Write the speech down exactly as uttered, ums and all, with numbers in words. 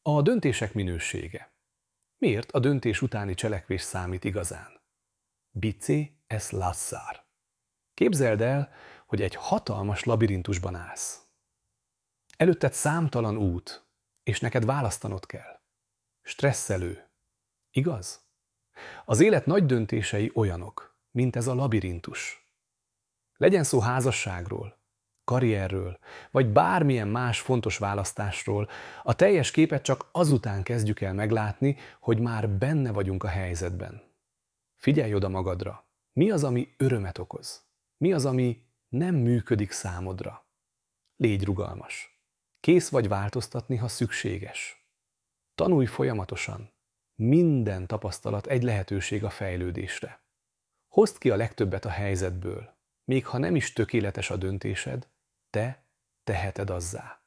A döntések minősége. Miért a döntés utáni cselekvés számít igazán? Bici es lassar. Képzeld el, hogy egy hatalmas labirintusban állsz. Előtted számtalan út, és neked választanod kell. Stresszelő. Igaz? Az élet nagy döntései olyanok, mint ez a labirintus. Legyen szó házasságról, karrierről, vagy bármilyen más fontos választásról, a teljes képet csak azután kezdjük el meglátni, hogy már benne vagyunk a helyzetben. Figyelj oda magadra. Mi az, ami örömet okoz? Mi az, ami nem működik számodra? Légy rugalmas. Kész vagy változtatni, ha szükséges. Tanulj folyamatosan. Minden tapasztalat egy lehetőség a fejlődésre. Hozd ki a legtöbbet a helyzetből. Még ha nem is tökéletes a döntésed, te teheted azzá.